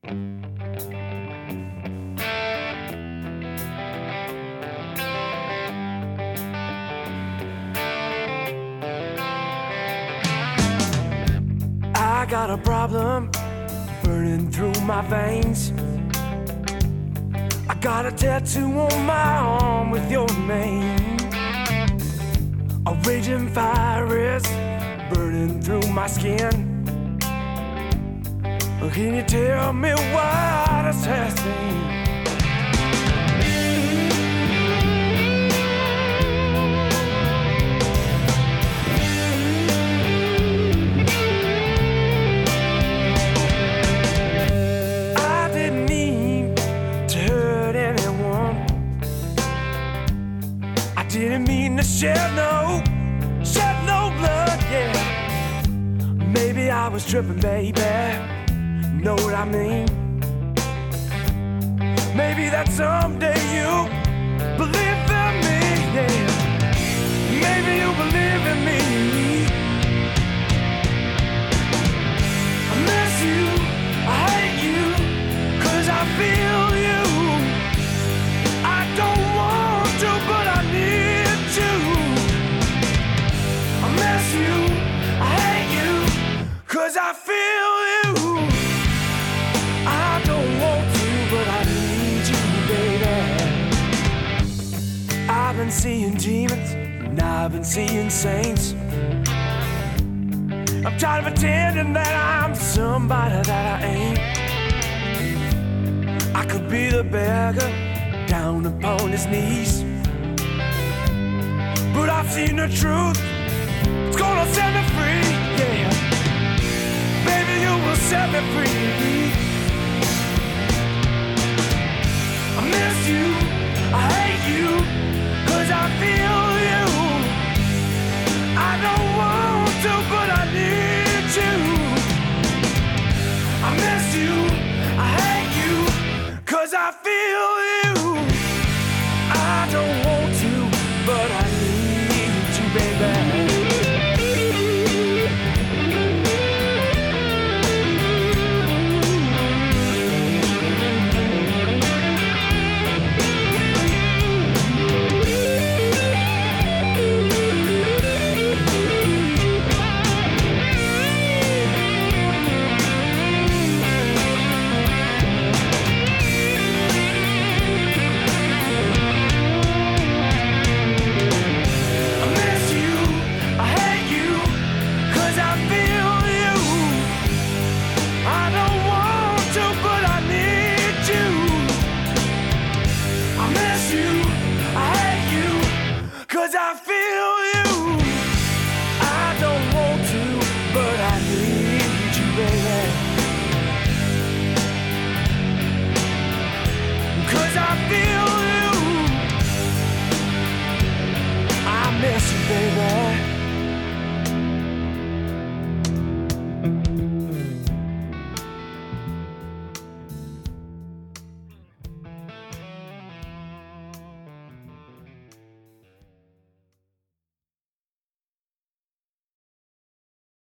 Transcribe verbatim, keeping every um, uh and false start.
I got a problem burning through my veins. I got a tattoo on my arm with your name. A raging fire is burning through my skin. Can you tell me why this has been? Didn't mean to shed no, shed no blood, yeah. Maybe I was tripping, baby, know what I mean? Maybe that someday you believe in me, yeah. Maybe you believe in me. I miss you, I hate you, cause I feel you. I don't want to, but I need I miss you, I hate you, cause I feel you. I don't want to, but I need you, baby. I've been seeing demons, and I've been seeing saints. I'm tired of pretending that I'm somebody that I ain't. I could be the beggar down upon his knees, but I've seen the truth. It's gonna set me free, yeah. Baby, you will set me free. I miss you, I hate you, cause I feel you. I don't want to, but I need you. I miss you, I hate you, cause I feel you. I don't want to, but I need you, baby. Cause I feel you. I don't want to, but I need you, baby. Cause I feel you. I miss you, baby.